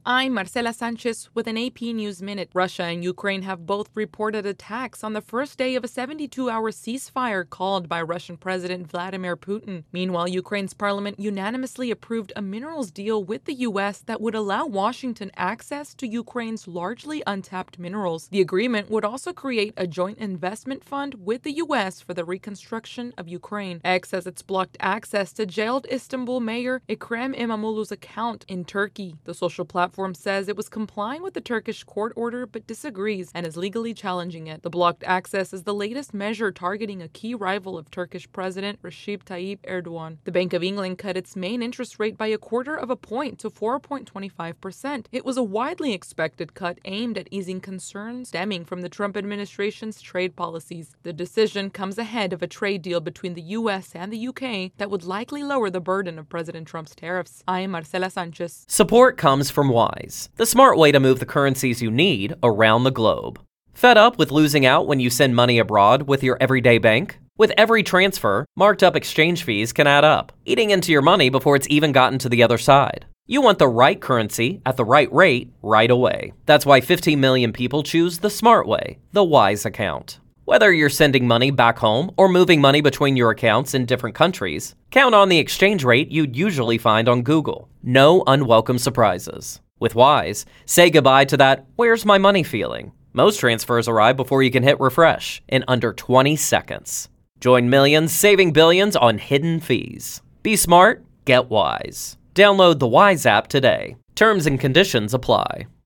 I'm Marcela Sanchez with an AP News Minute. Russia and Ukraine have both reported attacks on the first day of a 72-hour ceasefire called by Russian President Vladimir Putin. Meanwhile, Ukraine's parliament unanimously approved a minerals deal with the U.S. that would allow Washington access to Ukraine's largely untapped minerals. The agreement would also create a joint investment fund with the U.S. for the reconstruction of Ukraine. X says it's blocked access to jailed Istanbul mayor Ekrem İmamoğlu's account in Turkey. The social platform says it was complying with the Turkish court order but disagrees and is legally challenging it. The blocked access is the latest measure targeting a key rival of Turkish President Recep Tayyip Erdogan. The Bank of England cut its main interest rate by 1/4 of a point to 4.25%. It was a widely expected cut aimed at easing concerns stemming from the Trump administration's trade policies. The decision comes ahead of a trade deal between the U.S. and the U.K. that would likely lower the burden of President Trump's tariffs. I am Marcela Sanchez. Support comes from Wise, the smart way to move the currencies you need around the globe. Fed up with losing out when you send money abroad with your everyday bank? With every transfer, marked up exchange fees can add up, eating into your money before it's even gotten to the other side. You want the right currency at the right rate right away. That's why 15 million people choose the smart way, the Wise account. Whether you're sending money back home or moving money between your accounts in different countries, count on the exchange rate you'd usually find on Google. No unwelcome surprises. With Wise, say goodbye to that "where's my money" feeling. Most transfers arrive before you can hit refresh in under 20 seconds. Join millions saving billions on hidden fees. Be smart, get Wise. Download the Wise app today. Terms and conditions apply.